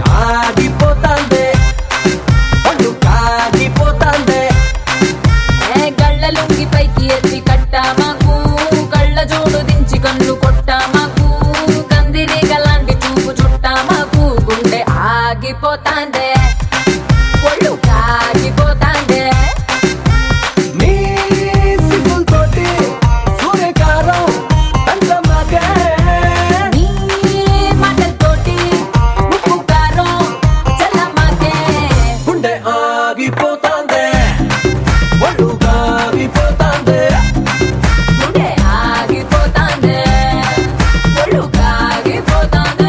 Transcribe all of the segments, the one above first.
ఆగిపోతాందే ఒళ్ళు కాగిపోతాందే గళ్ళ లుంగి పైకి ఎత్తి కట్టా మాకు కళ్ళ జోడు దించి కన్ను కొట్టా మాకు కందిరీగలాంటి చూపు చుట్టా మాకు గుండె ఆగిపోతాందే ఒళ్ళు కాగిపోతాందే నీ సిగ్గులతోటి సూర్యకారం తండ్రమాకే నీ మాటలతోటి ఉప్పు కారం చల్లమాకే గుండె ఆగిపోతాందే ఒళ్ళు కాగిపోతాందే గుండె ఆగిపోతాందే ఒళ్ళు కాగిపోతాందే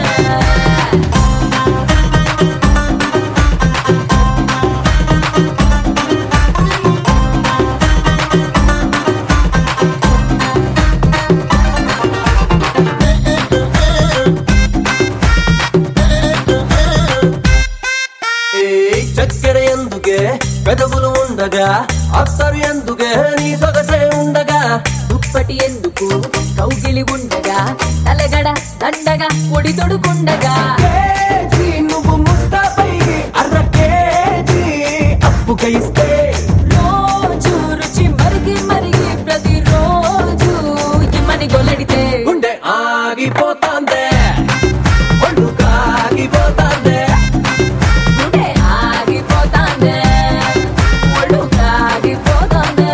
చక్కెర ఎందుకే పెదవులు ఉండగా అత్తరు ఎందుకే నీ సొగసే ఉండగా దుప్పటి ఎందుకు కౌగిలి ఉండగా తలగడ దండగా పొడి తొడుకుండగా కేజీ నువ్వు ముస్తాపై అర్ర కేజీ అప్పుగా ఇస్తే రోజు రుచి మరిగి మరిగి ప్రతిరోజు ఇమ్మని గొలడితే గుండె ఆగిపోతాందే ఒళ్ళు కాగిపోతాందే గుండె ఆగిపోతాందే ఒళ్ళు కాగిపోతాందే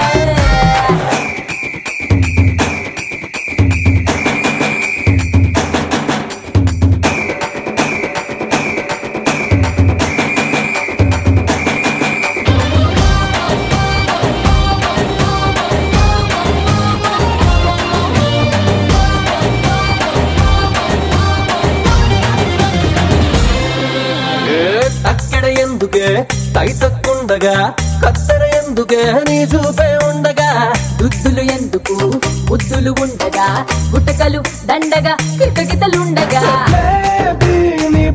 అక్కడ ఎందుకే తైతక్కుండగా కత్తెర ఎందుకే నీ చూపే ఉండగా దుద్దులు ఎందుకు ముద్దులు ఉండగా గుట్టకలు దండగా కిటకితలుండగా బేబీ నీ